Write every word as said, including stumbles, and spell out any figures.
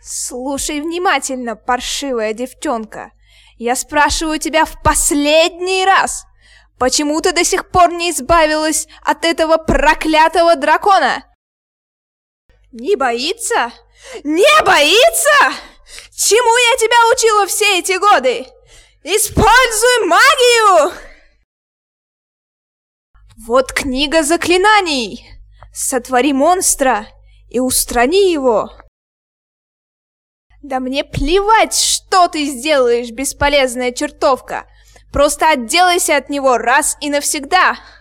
Слушай внимательно, паршивая девчонка. Я спрашиваю тебя в последний раз. Почему ты до сих пор не избавилась от этого проклятого дракона? Не боится? Не боится? Чему я тебя учила все эти годы? Используй магию! Вот книга заклинаний. Сотвори монстра и устрани его. Да мне плевать, что ты сделаешь, бесполезная чертовка. Просто отделайся от него раз и навсегда.